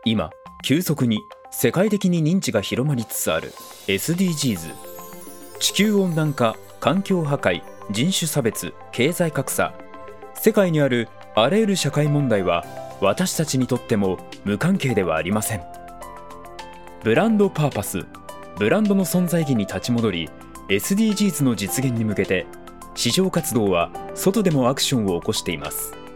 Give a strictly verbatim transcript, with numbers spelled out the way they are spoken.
今急速に世界的に認知が広まりつつある エスディージーズ。 地球温暖化、環境破壊、人種差別、経済格差、世界にあるあらゆる社会問題は私たちにとっても無関係ではありません。ブランドパーパス、ブランドの存在意義に立ち戻り エスディージーズ の実現に向けて市場活動は外でもアクションを起こしています。